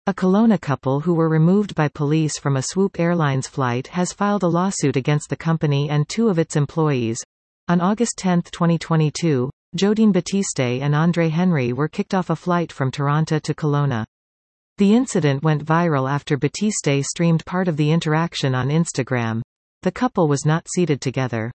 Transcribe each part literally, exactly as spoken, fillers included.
A Kelowna couple who were removed by police from a Swoop Airlines flight has filed a lawsuit against the company and two of its employees. On August tenth twenty twenty-two, Jodine Batiste and Andre Henry were kicked off a flight from Toronto to Kelowna. The incident went viral after Batiste streamed part of the interaction on Instagram. The couple was not seated together.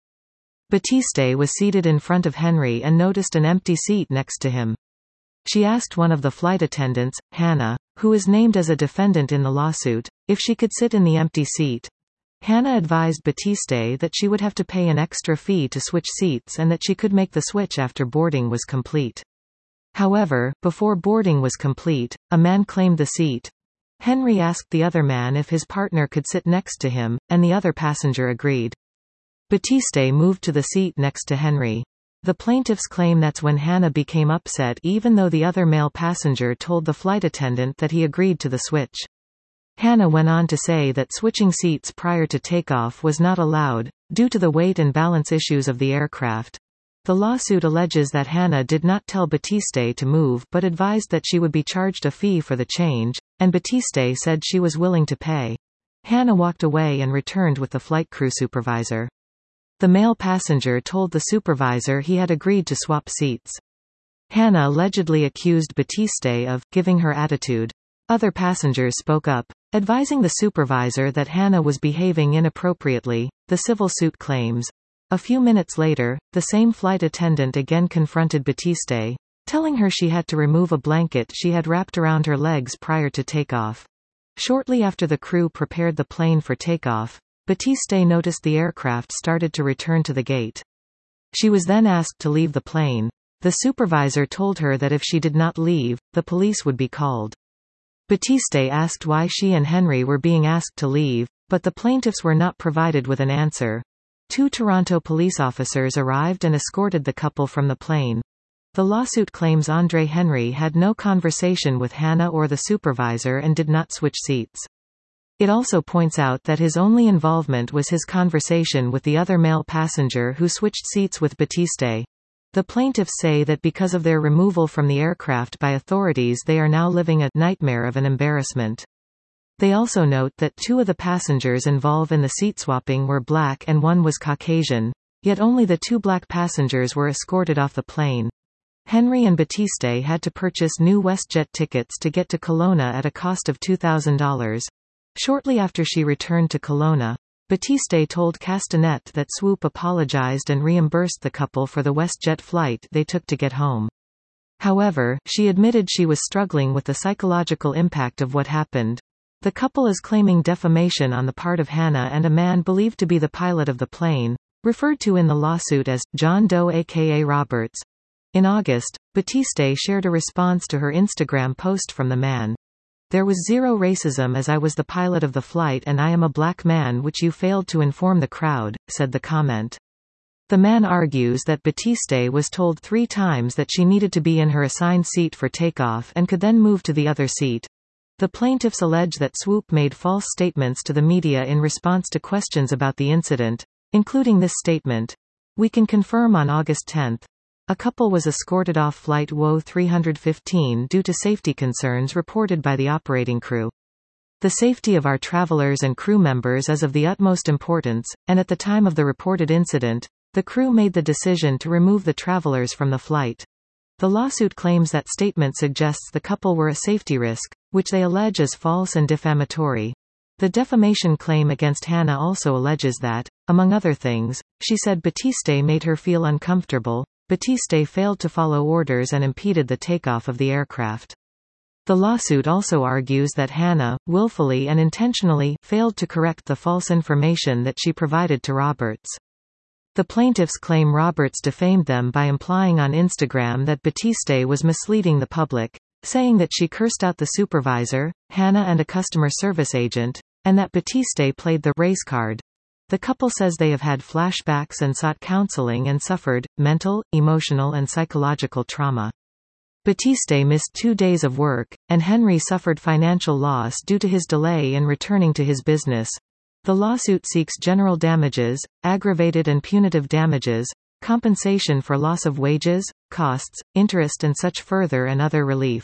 Batiste was seated in front of Henry and noticed an empty seat next to him. She asked one of the flight attendants, Hannah, who is named as a defendant in the lawsuit, if she could sit in the empty seat. Hannah advised Batiste that she would have to pay an extra fee to switch seats and that she could make the switch after boarding was complete. However, before boarding was complete, a man claimed the seat. Henry asked the other man if his partner could sit next to him, and the other passenger agreed. Batiste moved to the seat next to Henry. The plaintiffs claim that's when Hannah became upset even though the other male passenger told the flight attendant that he agreed to the switch. Hannah went on to say that switching seats prior to takeoff was not allowed, due to the weight and balance issues of the aircraft. The lawsuit alleges that Hannah did not tell Batiste to move but advised that she would be charged a fee for the change, and Batiste said she was willing to pay. Hannah walked away and returned with the flight crew supervisor. The male passenger told the supervisor he had agreed to swap seats. Hannah allegedly accused Batiste of giving her attitude. Other passengers spoke up, advising the supervisor that Hannah was behaving inappropriately, the civil suit claims. A few minutes later, the same flight attendant again confronted Batiste, telling her she had to remove a blanket she had wrapped around her legs prior to takeoff. Shortly after the crew prepared the plane for takeoff, Batiste noticed the aircraft started to return to the gate. She was then asked to leave the plane. The supervisor told her that if she did not leave, the police would be called. Batiste asked why she and Henry were being asked to leave, but the plaintiffs were not provided with an answer. Two Toronto police officers arrived and escorted the couple from the plane. The lawsuit claims Andre Henry had no conversation with Hannah or the supervisor and did not switch seats. It also points out that his only involvement was his conversation with the other male passenger who switched seats with Batiste. The plaintiffs say that because of their removal from the aircraft by authorities they are now living a nightmare of an embarrassment. They also note that two of the passengers involved in the seat swapping were black and one was Caucasian, yet only the two black passengers were escorted off the plane. Henry and Batiste had to purchase new WestJet tickets to get to Kelowna at a cost of two thousand dollars. Shortly after she returned to Kelowna, Batiste told Castanet that Swoop apologized and reimbursed the couple for the WestJet flight they took to get home. However, she admitted she was struggling with the psychological impact of what happened. The couple is claiming defamation on the part of Hannah and a man believed to be the pilot of the plane, referred to in the lawsuit as John Doe aka Roberts. In August, Batiste shared a response to her Instagram post from the man. "There was zero racism as I was the pilot of the flight and I am a black man which you failed to inform the crowd," said the comment. The man argues that Batiste was told three times that she needed to be in her assigned seat for takeoff and could then move to the other seat. The plaintiffs allege that Swoop made false statements to the media in response to questions about the incident, including this statement. "We can confirm on August tenth. A couple was escorted off flight W O three fifteen due to safety concerns reported by the operating crew. The safety of our travelers and crew members is of the utmost importance, and at the time of the reported incident, the crew made the decision to remove the travelers from the flight." The lawsuit claims that statement suggests the couple were a safety risk, which they allege is false and defamatory. The defamation claim against Hannah also alleges that, among other things, she said Batiste made her feel uncomfortable. Batiste failed to follow orders and impeded the takeoff of the aircraft. The lawsuit also argues that Hannah, willfully and intentionally, failed to correct the false information that she provided to Roberts. The plaintiffs claim Roberts defamed them by implying on Instagram that Batiste was misleading the public, saying that she cursed out the supervisor, Hannah and a customer service agent, and that Batiste played the race card. The couple says they have had flashbacks and sought counseling and suffered mental, emotional and psychological trauma. Batiste missed two days of work, and Henry suffered financial loss due to his delay in returning to his business. The lawsuit seeks general damages, aggravated and punitive damages, compensation for loss of wages, costs, interest and such further and other relief.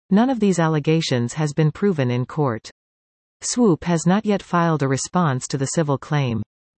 None of these allegations has been proven in court. Swoop has not yet filed a response to the civil claim.